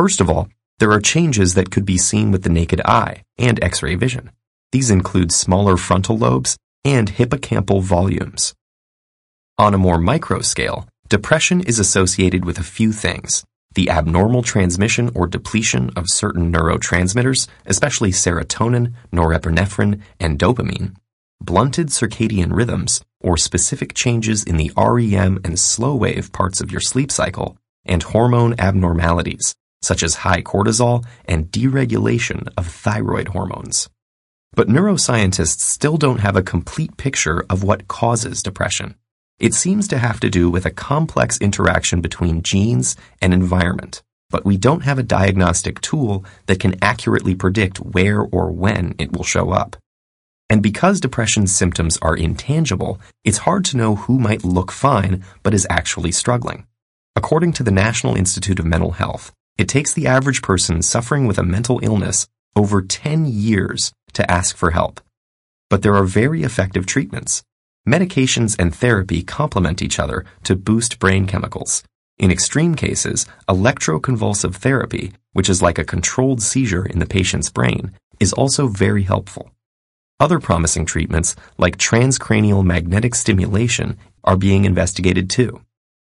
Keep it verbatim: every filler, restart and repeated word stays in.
First of all, there are changes that could be seen with the naked eye and X-ray vision. These include smaller frontal lobes and hippocampal volumes. On a more micro scale, depression is associated with a few things: the abnormal transmission or depletion of certain neurotransmitters, especially serotonin, norepinephrine, and dopamine, blunted circadian rhythms, or specific changes in the R E M and slow wave parts of your sleep cycle, and hormone abnormalities, such as high cortisol and deregulation of thyroid hormones. But neuroscientists still don't have a complete picture of what causes depression. It seems to have to do with a complex interaction between genes and environment, but we don't have a diagnostic tool that can accurately predict where or when it will show up. And because depression symptoms are intangible, it's hard to know who might look fine but is actually struggling. According to the National Institute of Mental Health, it takes the average person suffering with a mental illness over ten years to ask for help. But there are very effective treatments. Medications and therapy complement each other to boost brain chemicals. In extreme cases, electroconvulsive therapy, which is like a controlled seizure in the patient's brain, is also very helpful. Other promising treatments, like transcranial magnetic stimulation, are being investigated too.